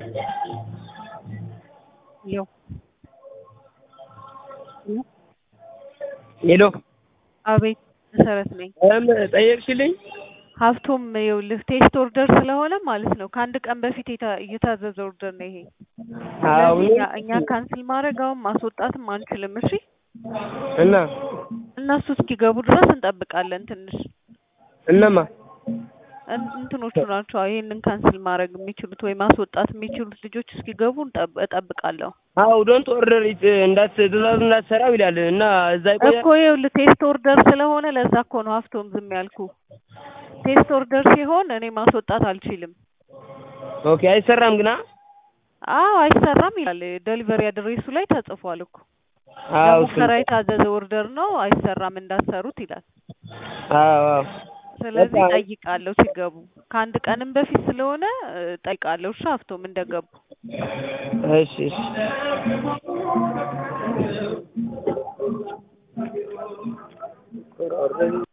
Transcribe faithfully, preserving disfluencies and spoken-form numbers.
Yo. Yo. ሄሎ አቤት መሰረት ነኝ። እም ጠየቅሽልኝ? ሀብቶም ይኸውልህ ቴስት ኦርደር ስለሆነ ማለት ነው ከአንድ ቀን በፊት የታዘዘ ኦርደር ነው ይሄ። አዎ ስለዚህ እኛ እኛ ካንስል ማድረግ አሁን ማስወጣትም አንችልም። እሺ እና እነሱ እስኪገቡ ድረስ እንጠብቃለን ትንሽ። እነማ እንትኖቹ ናቸው ይሄንን ካንስል ማድረግ የሚችሉት ወይ ማስወጣት የሚችሉት ልጆች እስኪገቡ እጠብቃለሁ። አዎ ዶንት ኦርደር ኢት እንዳት ትእዛዝ እንዳትሰራው ይላል እና እዛ ይቆያል እኮ ይኸውልህ ቴስት ኦርደር ስለሆነ ለዛ እኮ ነው ሀብቶም ዝም ያልኩ። ቴስት ኦርደር ሲሆን እኔ ማስወጣት አልችልም። ኦኬ አይሰራም ግና አዎ አይሰራም ይላል ዴሊቨሪ አድሬሱ ላይ ተጽፏል እኮ። አዎ ለሙከራ የታዘዘ ኦርደር ነው አይሰራም እንዳትሰሩት ይላል። አዎ አዎ ስለዚህ ጠይቃለሁ ሲገቡ ከአንድ ቀንም በፊት ስለሆነ ጠይቃለሁ። እሺ ሀብቶም እንደገቡ እሺ እሺ